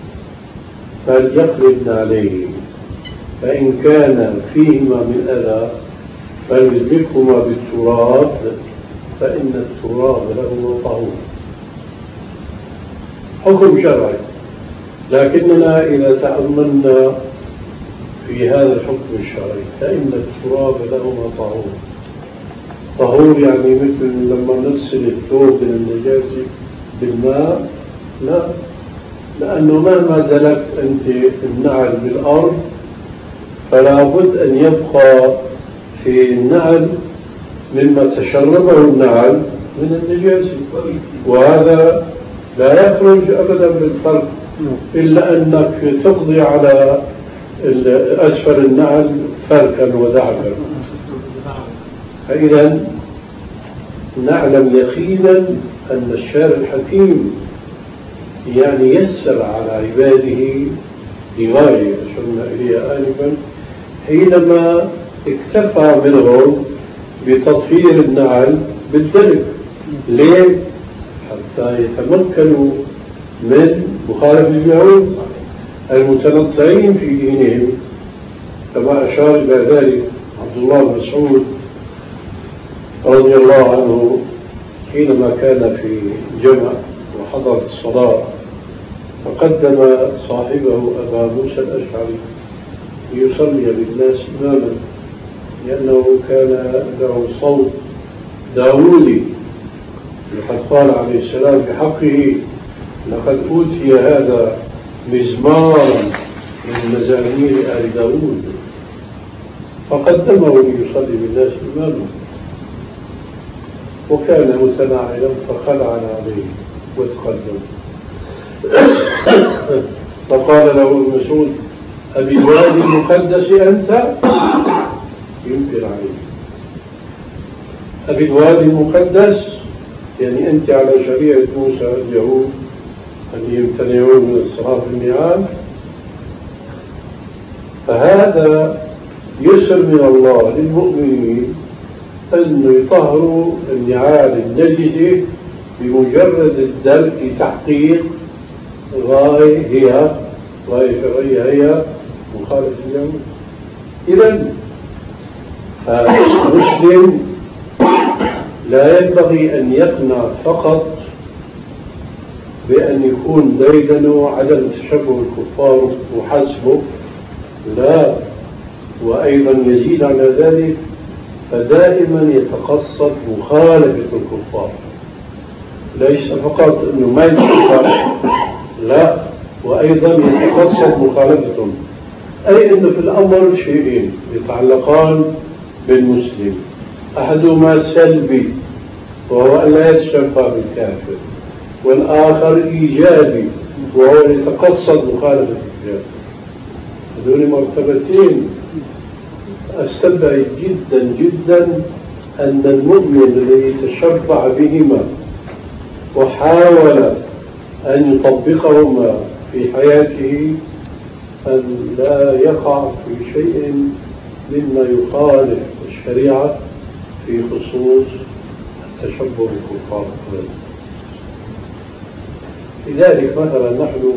فليقلب عليه، فإن كان فيهما من أذى فليدركهما بالتراب فإن التراب له طهور. حكم شرعي، لكننا إذا تأملنا في هذا الحكم الشرعي فإن التراب له طهور. طهور يعني مثل لما نغسل الثوب من النجاسة بالماء؟ لا، لأنه مهما دلكت أنت النعل بالأرض فلا بد أن يبقى في النعل مما تشربه النعل من النجاسة، وهذا لا يخرج أبدا بالفرق إلا أنك تقضي على أسفل النعل فركا ودعكا. فإذا نعلم يقينا أن الشارع الحكيم يعني يسر على عباده لغاية أشرنا إليها آنفا حينما اكتفى منهم بتطهير النعل بالدلك. ليه؟ حتى يتمكنوا من مخالفة اليهود المتنطعين في دينهم، كما أشار إلى ذلك عبد الله بن مسعود رضي الله عنه حينما كان في جمع وحضر الصلاة فقدم صاحبه أبا موسى الأشعري ليصلي بالناس إماما، لأنه كان له صوت داوودي، لقد قال عليه السلام في حقه لقد أوتي هذا مزمارا من مزامير آل داود، فقدمه ليصلي بالناس إماما، وكان متناعلا فخلع عليه وتقدم. فقال له ابن مسعود أبي الوادي المقدس أنت؟ ينكر عليه. أبي الوادي المقدس يعني أنت على شريعة موسى اليهود أن يمتنعون من الصلاة في الميعاد، فهذا يسر من الله للمؤمنين أن يطهروا النعال النجسة بمجرد الدرك تحقيق غاية شرعية هي مخالفة اليهود. إذن المسلم لا ينبغي أن يقنع فقط بأن يكون ديدنه عدم تشبه الكفار وحسبه، لا، وأيضا يزيد على ذلك فدائما يتقصد مخالفة الكفار، ليس فقط أنه ما يتكفر، لا، وأيضا يتقصد مخالفتهم. أي أنه في الأمر شيئين يتعلقان بالمسلم، أحدهما سلبي وهو أن لا يتشبه بالكافر، والآخر إيجابي وهو يتقصد مخالفة الكافر. هذول مرتبتين أستبعد جدا جدا أن المؤمن الذي تشبع بهما وحاول أن يطبقهما في حياته أن لا يقع في شيء مما يخالف الشريعة في خصوص التشبه بالكفار. لذلك مثلا نحن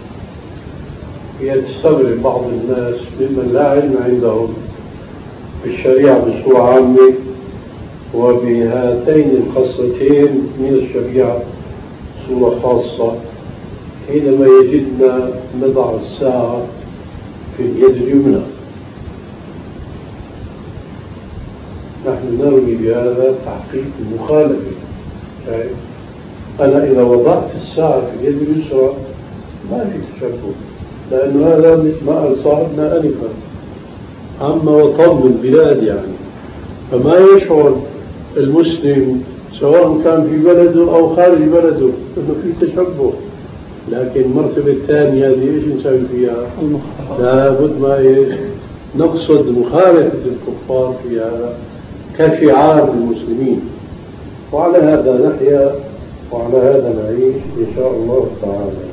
يستغرب بعض الناس ممن لا علم عندهم بالشريعة بصورة عامة وبهاتين الخصلتين من الشريعة بصورة خاصة حينما يجدنا نضع الساعة في اليد اليمنى. نحن نرمي بهذا تحقيق المخالفة. أنا إذا وضعت الساعة في اليد اليسرى ما في تشبه، لأن هذا مثل ما قال صاحبنا أنفا عما وطن البلاد يعني، فما يشعر المسلم سواء كان في بلده أو خارج بلده إنه في تشبه. لكن المرتبة الثانية هذه إيش نسوي فيها؟ لابد ما نقصد مخالفة الكفار في هذا كشعار للمسلمين، وعلى هذا نحيا وعلى هذا نعيش إن شاء الله تعالى.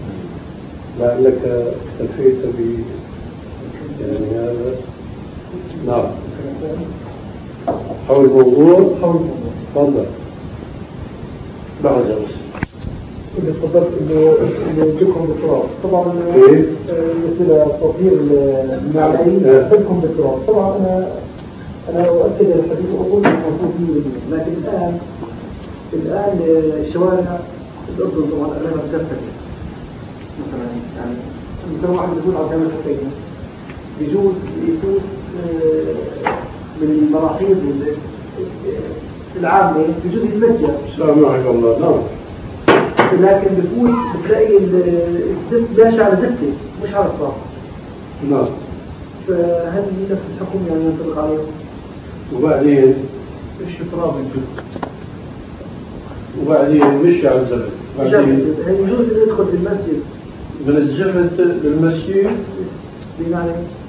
لعلك اكتفيت يعني هذا. نعم، حول الموضوع. تفضل. بعد بس اللي تفضلت انه يجيكم بالتراب طبعا مثل تطهير المعلقين يجيكم بالتراب. طبعا انا اؤكد الحديث واقول موجود فيه، لكن الان الشوارع الاردن طبعا اغلبها تكفر مثلا، يعني مثلا واحد يقول على جامعة حسين يجوز يفوت من المراحيض العامة يجوز يتمجى. سامحك الله. نعم. لكن بفوت بتلاقي الزفت ماشي على زفته مش على الصاف. نعم. فهل نفس الحكم يعني ينطبق عليه؟ وبعدين ايش تراب الجزء؟ وبعدين مش على الزفت. بعدين هل يجوز أن يدخل في المسجد من الزفت للمسجد؟ بمعنى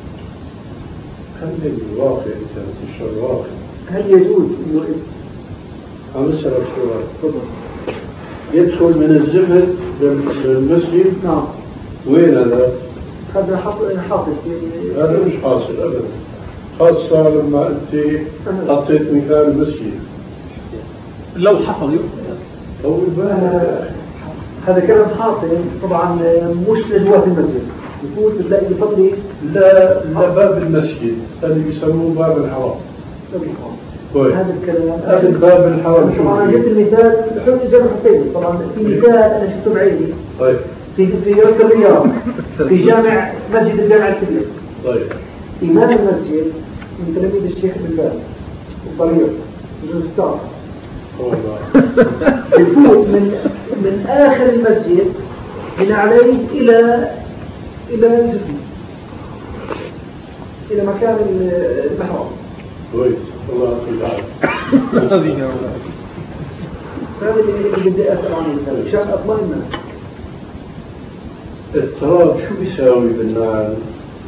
خلي الواقع تنتشر الواقع. هل يجوز انه عم اسألك سؤال. يدخل من الزفت للمسجد؟ نعم. وين هذا؟ هذا حاصل هذا مش حاصل ابدا، خاصة لما انت حطيت مثال المسجد. لو حصل طول بالك. هذا كلام حاصل طبعا مش لجوات المسجد، يفوت بتلاقي يصلي لا باب المسجد اللي بيسموه باب الحرام. هذا الكلام هذا باب الحرام. طبعا جبت المثال بحط جامع حسين. طبعا في مثال انا شفته بعيني. طيب. في يوم الرياض في جامع مسجد الجامع الكبير. طيب. إمام المسجد من تلاميذ الشيخ بن باز الطريق الجزستان يفوت من آخر المسجد من عليه إلى الجسم إلى مكان المحراب. كويس. الله يعطيك. هذا اللي بدي أسأل عنه مشان أطمئن. التراب شو بيساوي بالنعل؟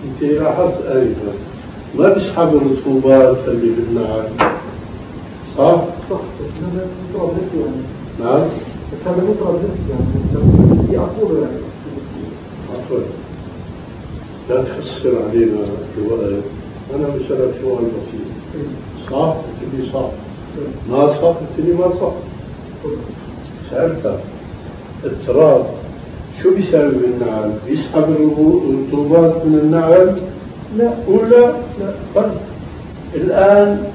أنت لاحظت آنفا ما بيسحب الرطوبات اللي بالنعل صح؟ صح بس هذا مطرب نفسي يعني نعم؟ بس هذا مطرب نفسي يعني في عصور يعني عفوا لا تخسر علينا الوقت أنا بسألك سؤال بسيط صح؟ قلت لي صح ما صح؟ قلت لي ما صح سألتك التراب شو بيساوي بالنعل؟ بيسحب الرطوبات من النعل؟ لا ولا لا فرق. الآن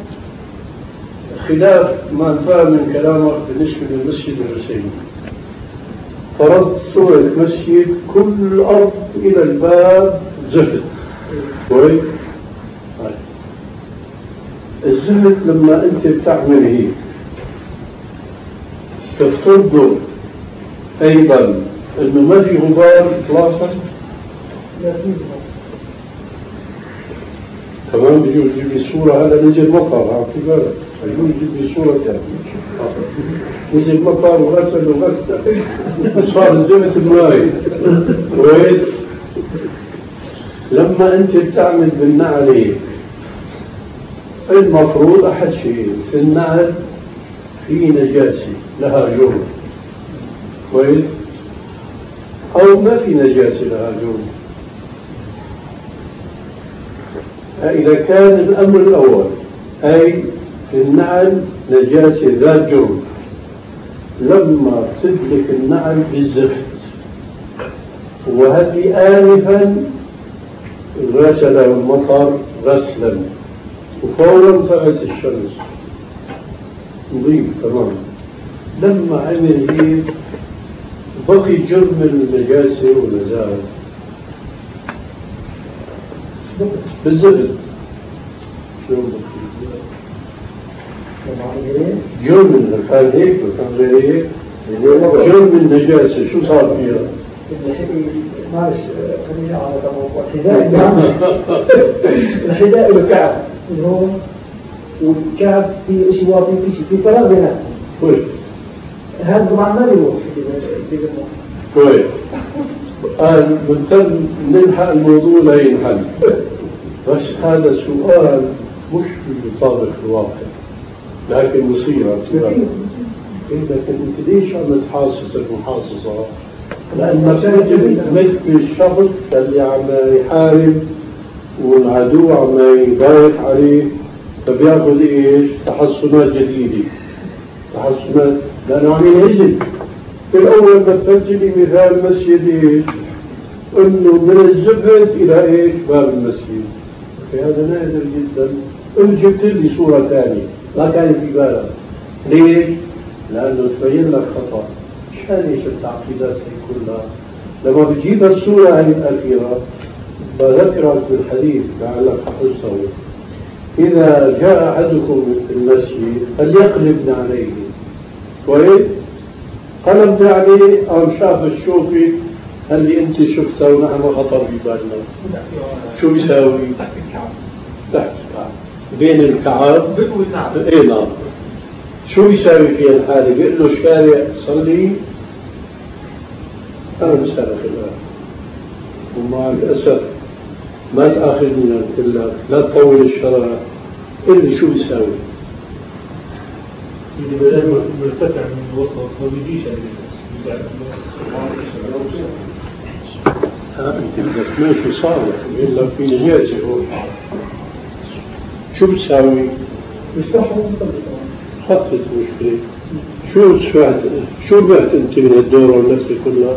خلاف ما نفهم من كلامك بالنسبة للمسجد الحسيني فرضت صورة مسجد كل الأرض إلى الباب زفت كويس؟ الزفت لما أنت بتعمل هيك تفترض أيضا إنه ما في غبار إطلاقا لا في تمام بيجوا يجيب لي صورة هذا نزل مطر عرفتي بالك بيجوا يجيب لي صورة ثانية نزل مطر وغسل صار الزفت الماي كويس؟ لما أنت بتعمل بالنعل هيك المفروض أحد شيء في النعل في نجاسة لها جرم كويس أو ما في نجاسة لها جرم إذا كان الأمر الأول أي في النعل نجاسة ذات جرم لما تدلك النعل بالزفت وهذه آنفا غسل المطر غسلا وفورا طلعت الشمس نظيف تمام لما عمل هيك بقي جرم النجاسة والنزاهة بالزبط شلون بقي؟ جرم كان هيك وكان غير هيك جرم النجاسة شو صار فيها؟ معلش خليني على موضوع الحذاء له كعب اللي هو والكعب في شيء واطي في شيء في فراغ بيناتهم كويس هذا طبعا ما له كويس الآن بنضطر نلحق الموضوع لا ينحل بس هذا سؤال مش بيطابق الواقع لكن مصيرة لكن انت ليش عم تحاصص المحاصصة؟ لأن مثل الشخص اللي عم يحارب والعدو عم يضايق عليه فبياخذ ايش؟ تحصنات جديدة تحصنات لأنه عم ينهزم في الأول مثلت لي مثال مسجد ايش؟ انه من الزبد إلى ايش؟ باب المسجد هذا نادر جدا قلت جبت لي صورة ثانية ما كان في بالك ليش؟ لأنه تبين لك خطأ ليش التعقيدات هي كلها لما بتجيب الصورة هذه الأخيرة بذكرك بالحديث لعلك حفظته إذا جاء أحدكم المسجد فليقلب عليه كويس؟ قلب عليه أو شاف الشوفي اللي أنت شفته ونحن خطر في بالنا شو بيساوي؟ تحت الكعب بين الكعب إيه نعم شو بيساوي في الحالة؟ بيقول له الشارع صلي أنا بسألك الآن ومع الأسف ما تأخذنا كلها لا تطول الشرع اللي شو بيساوي؟ مرتفع من الوسط ما بيجيش أنت بدك ماشي صالح بيقول لك في نجاسة هون شو بتساوي؟ خطت مشكلة شو سمعت شو بعت أنت من الدورة واللفة كلها؟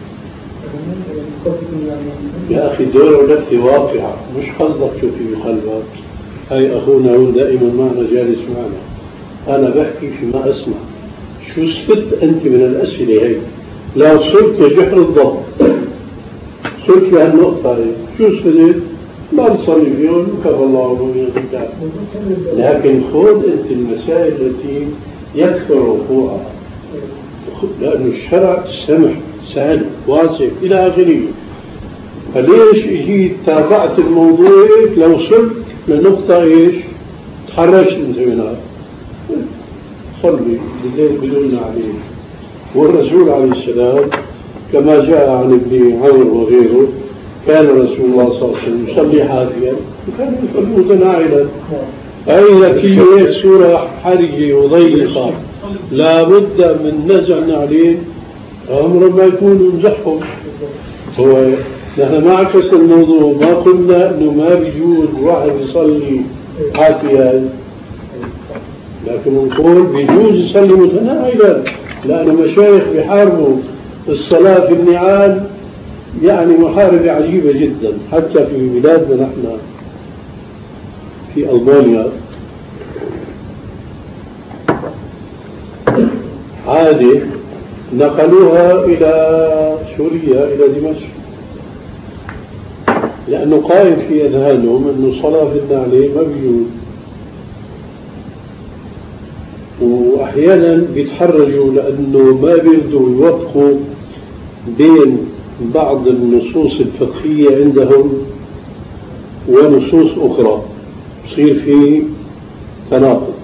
يا أخي دورة واللفة واقعة مش قصدك شو في قلبك هاي أخونا هون دائما معنا جالس معنا أنا بحكي فيما أسمع شو استفدت أنت من الأسئلة هاي لا صرت جحر الضبط صرت في هالنقطة هاي شو استفدت؟ ما نصلي فيهم وكفى الله ونور لكن خذ أنت المسائل التي يكثر وقوعها لأن الشرع سمح سهل واسع إلى آخره فليش جيت تابعت الموضوع لو وصلت لنقطة إيش تحرشت أنت منها صلي بالليل بدون عليه والرسول عليه السلام كما جاء عن ابن عمر وغيره كان رسول الله صلى الله عليه وسلم يصلي حافيا وكان يصلي متناعلا. فإذا في صورة حرجة وضيقة لابد من نزع نعلين، أمر ما يكون يمزحهم. هو نحن ما عكس الموضوع، ما قلنا انه ما بيجوز واحد يصلي حافيا، لكن نقول بيجوز يصلي متناعلا، لأن المشايخ بيحاربوا الصلاة في النعال، يعني محاربة عجيبة جدا. حتى في بلادنا نحن في ألمانيا عادة نقلوها إلى سوريا إلى دمشق، لأنه قائم في أذهانهم أنه صلاة في النعلين ما بيجوز، وأحيانا بيتحرجوا لأنه ما بيرضوا يوفقوا بين بعض النصوص الفقهية عندهم ونصوص أخرى، يصير في تناقض.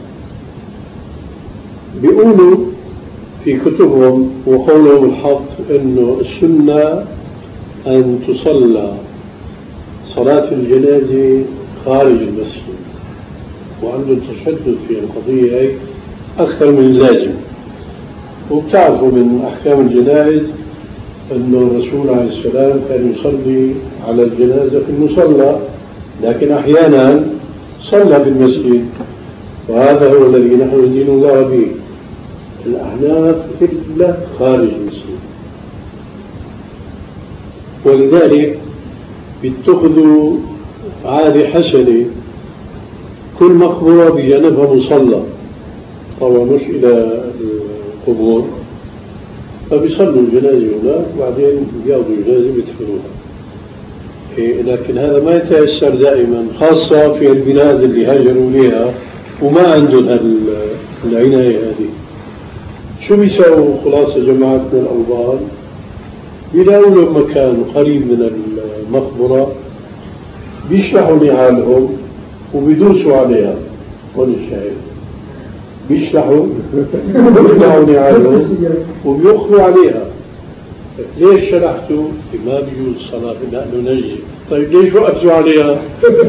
بيقولوا في كتبهم وقولهم الحق أنه السنة أن تصلى صلاة الجنازة خارج المسجد، وعنده تشدد في القضية هي أكثر من اللازم. وبتعرفوا من أحكام الجنائز أنه الرسول عليه السلام كان يصلي على الجنازة في المصلى، لكن أحيانا صلى في المسجد، وهذا هو الذي نحن ندين الله به. الأحناف إلا خارج المسجد، ولذلك بيتخذوا عادة حسنة كل مقبرة بجانبها مصلى، طبعا مش إلى القبور، فبيصلوا الجنازة هناك وبعدين بياخذوا الجنازة بيدفنوها. لكن هذا ما يتيسر دائما، خاصة في البلاد اللي هاجروا لها وما عندهم العناية هذه. شو بيساووا خلاصة جماعتنا الألبان؟ بيلاقوا لهم مكان قريب من المقبرة بيشلحوا نعالهم وبيدوسوا عليها، هون الشاهد، بيشلحوا نعالهم وبيأخذوا عليها. ليش شلحتوا؟ ما بيجوز الصلاة لأنه نجي. طيب ليش وقفتوا عليها؟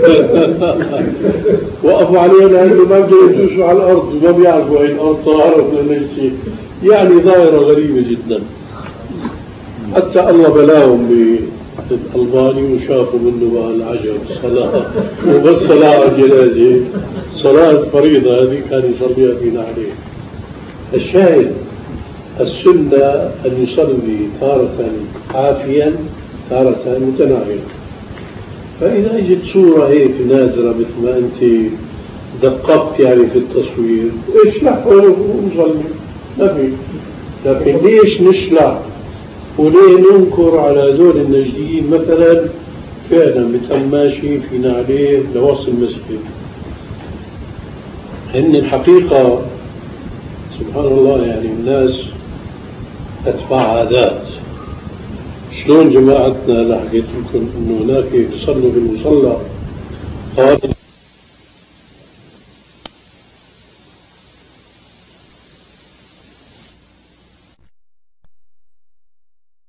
وقفوا عليها لأنه ما بيقدروا يدوسوا على الأرض وما بيعرفوا أين الأرض طاهرة ولا نجسة. يعني ظاهرة غريبة جدا. حتى الله بلاهم بالألباني وشافوا منه بقى العجب الصلاة، وبس صلاة على الجنازة، صلاة فريضة هذه كان يصليها في نعليه. الشاهد السنة أن يصلي تارة عافيا تارة متناعلا. فإذا اجت صورة هيك نادرة مثل ما أنت دققت يعني في التصوير، اشلح ونصلي ما في. لكن ليش نشلح وليه ننكر على هذول النجديين مثلا فعلا مثل ماشي في نعليه لوسط المسجد؟ إن الحقيقة سبحان الله يعني الناس أتباع عادات. شلون جماعتنا اللي حكيت لكم إنه هناك يصلوا بالمصلى